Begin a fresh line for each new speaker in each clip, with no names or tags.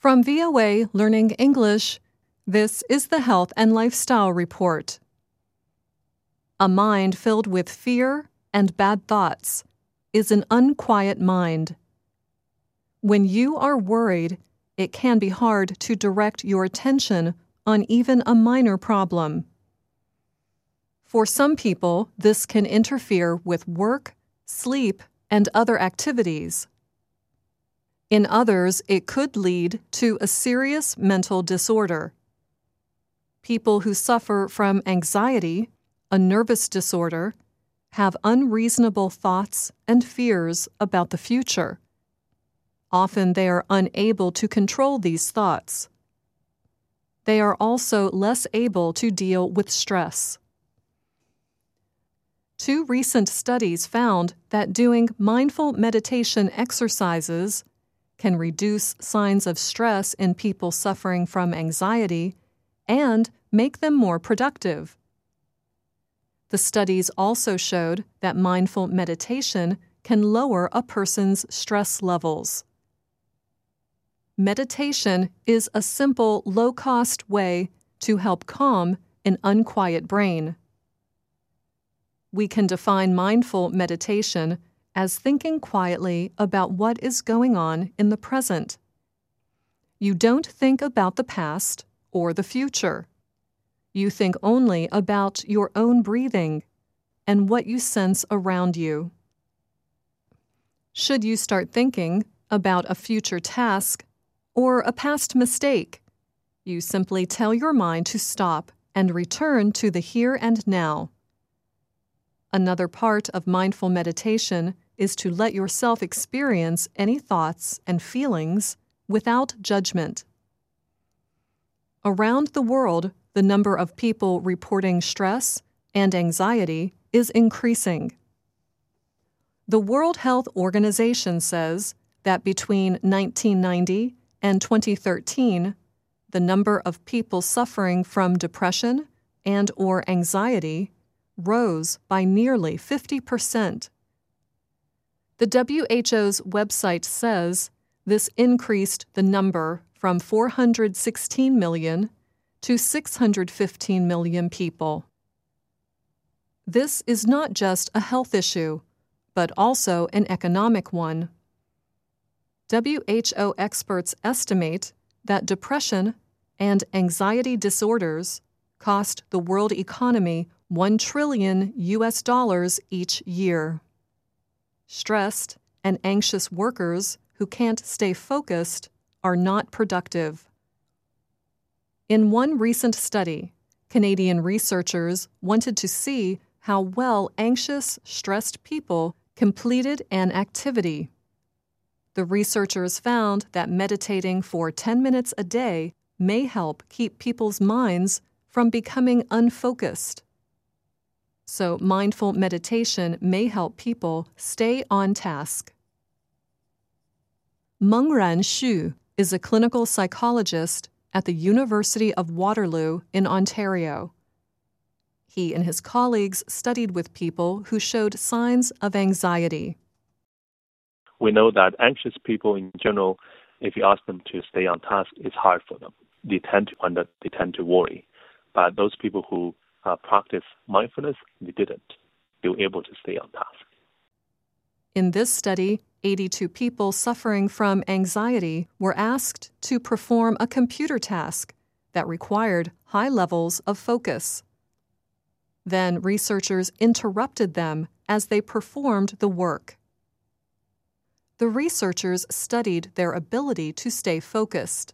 From VOA Learning English, this is the Health and Lifestyle Report. A mind filled with fear and bad thoughts is an unquiet mind. When you are worried, it can be hard to direct your attention on even a minor problem. For some people, this can interfere with work, sleep, and other activities. In others, it could lead to a serious mental disorder. People who suffer from anxiety, a nervous disorder, have unreasonable thoughts and fears about the future. Often they are unable to control these thoughts. They are also less able to deal with stress. 2 recent studies found that doing mindful meditation exercises can reduce signs of stress in people suffering from anxiety and make them more productive. The studies also showed that mindful meditation can lower a person's stress levels. Meditation is a simple, low-cost way to help calm an unquiet brain. We can define mindful meditation as thinking quietly about what is going on in the present. You don't think about the past or the future. You think only about your own breathing and what you sense around you. Should you start thinking about a future task or a past mistake, you simply tell your mind to stop and return to the here and now. Another part of mindful meditation is to let yourself experience any thoughts and feelings without judgment. Around the world, the number of people reporting stress and anxiety is increasing. The World Health Organization says that between 1990 and 2013, the number of people suffering from depression and/or anxiety rose by nearly 50%. The WHO's website says this increased the number from 416 million to 615 million people. This is not just a health issue, but also an economic one. WHO experts estimate that depression and anxiety disorders cost the world economy $1 trillion each year. Stressed and anxious workers who can't stay focused are not productive. In one recent study, Canadian researchers wanted to see how well anxious, stressed people completed an activity. The researchers found that meditating for 10 minutes a day may help keep people's minds from becoming unfocused. So mindful meditation may help people stay on task. Mengran Xu is a clinical psychologist at the University of Waterloo in Ontario. He and his colleagues studied with people who showed signs of anxiety.
We know that anxious people in general, if you ask them to stay on task, it's hard for them. They tend to worry. But those people who practice mindfulness, they didn't. They were able to stay on task.
In this study, 82 people suffering from anxiety were asked to perform a computer task that required high levels of focus. Then researchers interrupted them as they performed the work. The researchers studied their ability to stay focused.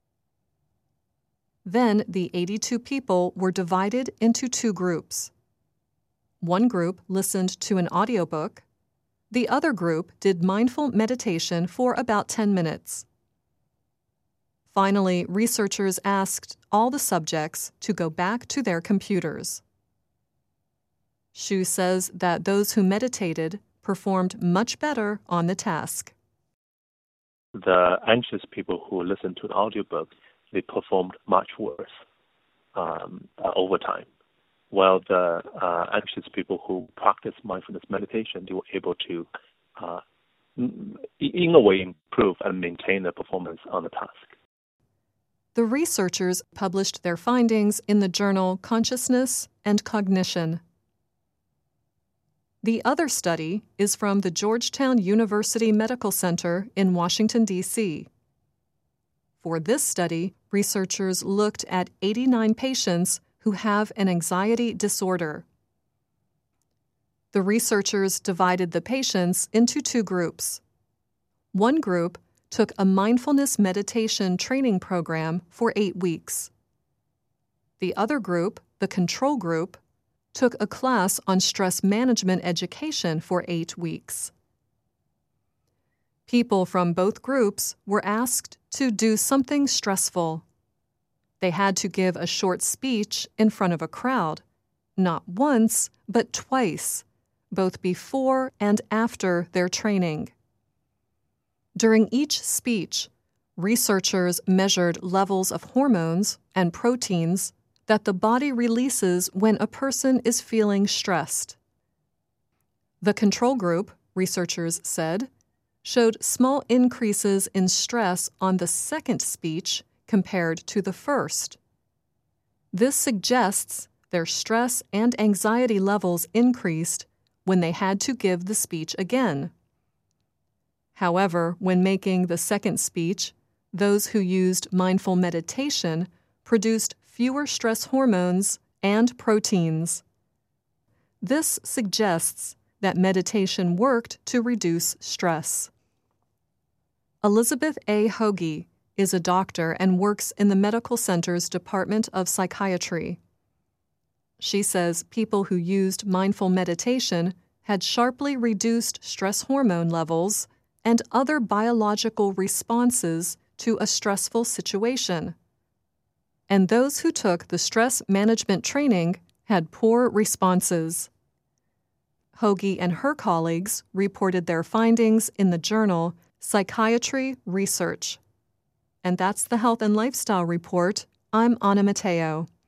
Then the 82 people were divided into 2 groups. One group listened to an audiobook. The other group did mindful meditation for about 10 minutes. Finally, researchers asked all the subjects to go back to their computers. Xu says that those who meditated performed much better on the task.
The anxious people who listened to an audiobook, they performed much worse over time. While the anxious people who practice mindfulness meditation, they were able to, in a way, improve and maintain their performance on the task.
The researchers published their findings in the journal Consciousness and Cognition. The other study is from the Georgetown University Medical Center in Washington, D.C. For this study, researchers looked at 89 patients who have an anxiety disorder. The researchers divided the patients into two groups. One group took a mindfulness meditation training program for 8 weeks. The other group, the control group, took a class on stress management education for 8 weeks. People from both groups were asked to do something stressful. They had to give a short speech in front of a crowd, not once, but twice, both before and after their training. During each speech, researchers measured levels of hormones and proteins that the body releases when a person is feeling stressed. The control group, researchers said, showed small increases in stress on the second speech compared to the first. This suggests their stress and anxiety levels increased when they had to give the speech again. However, when making the second speech, those who used mindful meditation produced fewer stress hormones and proteins. This suggests that meditation worked to reduce stress. Elizabeth A. Hoagie is a doctor and works in the Medical Center's Department of Psychiatry. She says people who used mindful meditation had sharply reduced stress hormone levels and other biological responses to a stressful situation. And those who took the stress management training had poor responses. Hoagie and her colleagues reported their findings in the journal Psychiatry Research. And that's the Health and Lifestyle Report. I'm Anna Matteo.